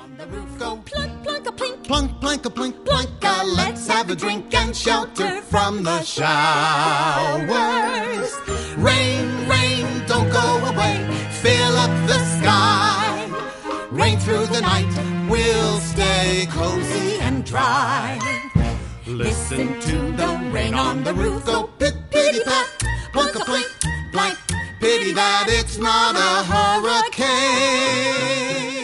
The roof go plunk, plunk, a plink, plunk, plunk, a plink, plunka. Let's have a drink and shelter from the showers. Rain, rain, don't go away. Fill up the sky. Rain through the night. We'll stay cozy and dry. Listen to the rain on the roof go pip, pitty, pat, plunk, a plink, blank. Pity that it's not a hurricane.